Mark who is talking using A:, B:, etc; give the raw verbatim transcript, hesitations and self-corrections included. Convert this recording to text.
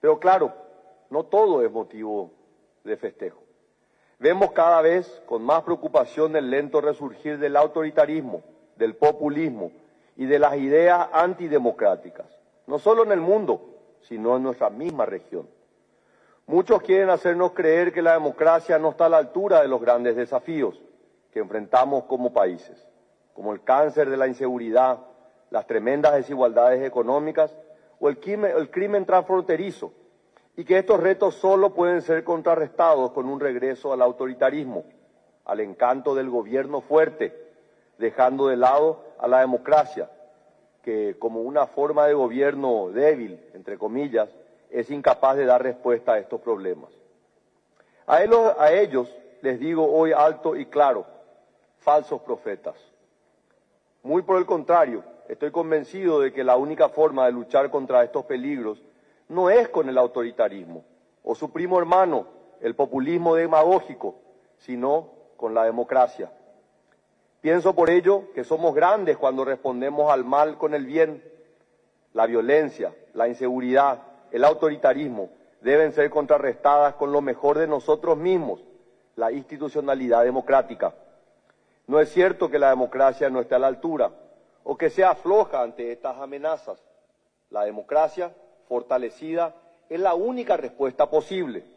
A: Pero claro, no todo es motivo de festejo. Vemos cada vez con más preocupación el lento resurgir del autoritarismo, del populismo y de las ideas antidemocráticas, no solo en el mundo, sino en nuestra misma región. Muchos quieren hacernos creer que la democracia no está a la altura de los grandes desafíos que enfrentamos como países, como el cáncer de la inseguridad, las tremendas desigualdades económicas o el crimen, el crimen transfronterizo, y que estos retos solo pueden ser contrarrestados con un regreso al autoritarismo, al encanto del gobierno fuerte, dejando de lado a la democracia, que como una forma de gobierno débil, entre comillas, es incapaz de dar respuesta a estos problemas. A ellos, a ellos les digo hoy alto y claro, falsos profetas. Muy por el contrario, estoy convencido de que la única forma de luchar contra estos peligros no es con el autoritarismo o su primo hermano, el populismo demagógico, sino con la democracia. Pienso por ello que somos grandes cuando respondemos al mal con el bien. La violencia, la inseguridad, el autoritarismo deben ser contrarrestadas con lo mejor de nosotros mismos, la institucionalidad democrática. No es cierto que la democracia no esté a la altura o que sea floja ante estas amenazas. La democracia fortalecida es la única respuesta posible.